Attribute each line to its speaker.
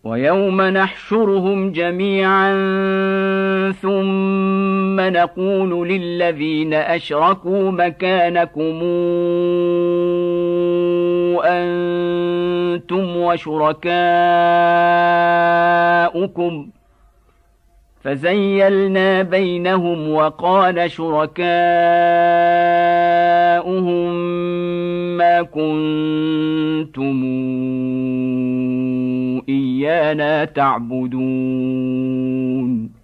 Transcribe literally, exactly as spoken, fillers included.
Speaker 1: ويوم نحشرهم جميعا ثم نقول للذين أشركوا مكانكم أنتم وشركاؤكم فزيلنا بينهم وقال شركاؤهم ما كنتم إيانا تعبدون